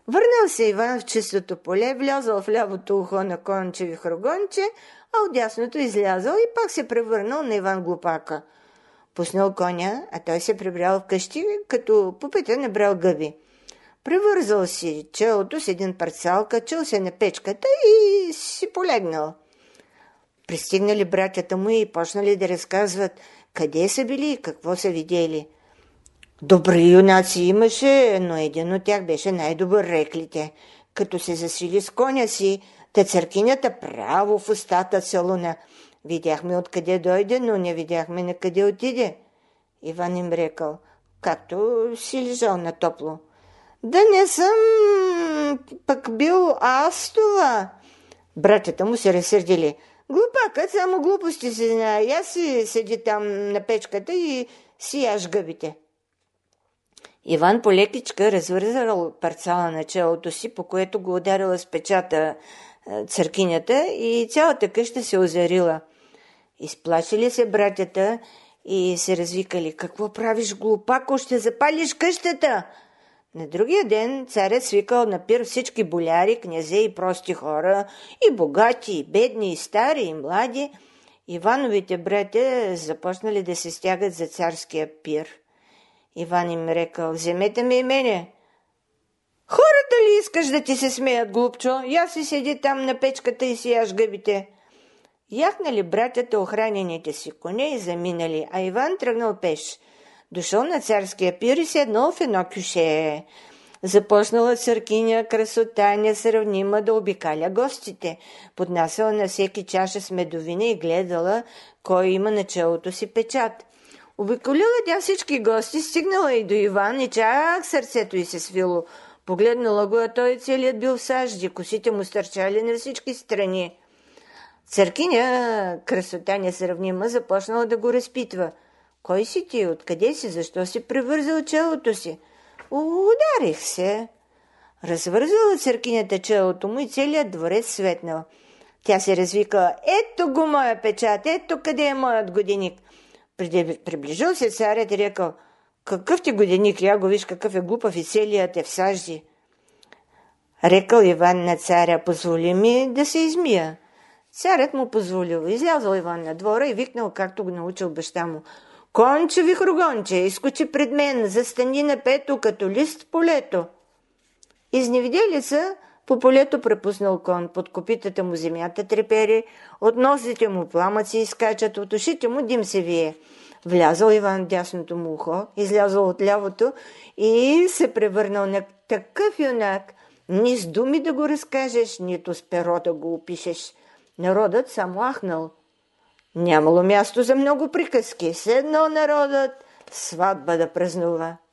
Върнал се Иван в чистото поле, влязъл в лявото ухо на Конче Вихрогонче, а от дясното излязъл и пак се превърнал на Иван Глупака. Пуснал коня, а той се прибрал вкъщи, като по пътя набрал гъби. Превързал си челото с един парцал, качил се на печката и си полегнал. Пристигнали братята му и почнали да разказват къде са били и какво са видели. Добри юнаци имаше, но един от тях беше най-добър, рекли те. Като се засили с коня си, та църкинята право в устата целуна. Видяхме откъде дойде, но не видяхме на къде отиде. Иван им рекал, както си лежал на топло. Да не съм пък бил аз това. Братята му се разсърдили. Глупакът само глупости се знае. Аз си седи там на печката и си яж гъбите. Иван полекичка развързал парцала на челото си, по което го ударила с печата църкинята и цялата къща се озарила. Изплашили се братята и се развикали. Какво правиш, глупако? Ще запалиш къщата! На другия ден царят свикал на пир всички боляри, князе и прости хора, и богати, и бедни, и стари, и млади. Ивановите братя започнали да се стягат за царския пир. Иван им рекал, вземете ме и мене. Хората ли искаш да ти се смеят, глупчо? Я си седи там на печката и си яж гъбите. Яхнали братята охранените си коне и заминали, а Иван тръгнал пеш. Дошъл на царския пир и седнал в едно кюше. Започнала църкиня красота несравнима да обикаля гостите. Поднасяла на всеки чаша с медовина и гледала кой има на челото си печат. Обиколила тя всички гости, стигнала и до Иван и чак сърцето й се свило. Погледнала го, а той целият бил в сажди, косите му стърчали на всички страни. Църкиня красота несравнима започнала да го разпитва. Кой си ти? Откъде си? Защо си превързал челото си? Ударих се. Развързала църкинята челото му и целият дворец светнал. Тя се развикала. Ето го моя печат, ето къде е моят годеник. Приближил се царят и рекал, какъв ти годеник, я го виж какъв е глупав и целият е в сажди. Рекал Иван на царя, позволи ми да се измия. Царят му позволил. Излязъл Иван на двора и викнал, както го научил баща му. Конче Вихрогонче, изкочи пред мен, застани на пето, като лист в полето. Изневиделица по полето препуснал кон, под копитата му земята трепери, от носите му пламъци изкачат, от ушите му дим се вие. Влязал Иван в дясното му ухо, излязъл от лявото и се превърнал на такъв юнак, ни с думи да го разкажеш, нито с перо да го опишеш. Народът само ахнал. Нямало място за много приказки, седнал народът сватба да празнува.